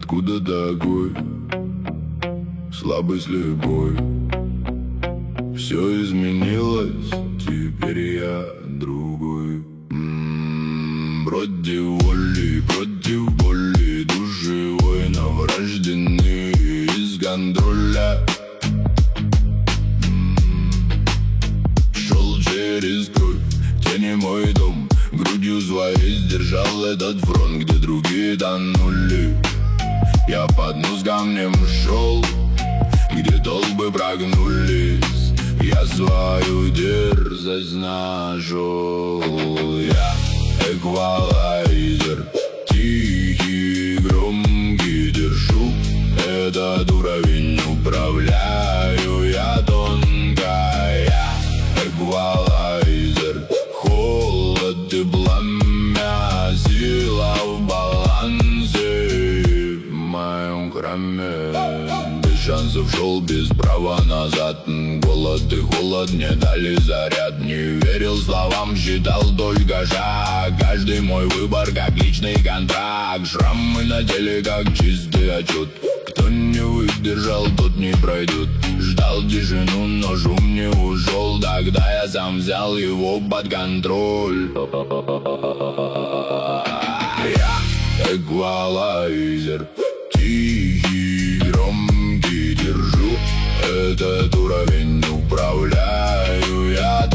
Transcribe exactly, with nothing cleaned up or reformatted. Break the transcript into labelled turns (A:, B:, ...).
A: откуда такой слабый слепой? Все изменилось, теперь я другой. М-м, против воли, против боли, души воинов рождены из контроля. М-м, шел через кровь, тени мой дом, грудью своей сдержал этот фронт, где другие тонули. Я по дну с камнем шел, где толпы прогнулись. Я свою дерзость нашел. Я эквалайзер, тихий, громкий, держу этот уровень, управляю я тонко. Я эквалайзер, холод и пламя, сила в балансе в моем храме. Шансов шел без права назад. Голод и холод не дали заряд. Не верил словам, считал только шаг. Каждый мой выбор как личный контракт. Шрамы на теле как чистый отчет. Кто не выдержал, тот не пройдет. Ждал тишину, но шум не ушел. Тогда я сам взял его под контроль. Я эквалайзер, тихий, громкий, держу этот уровень, управляю я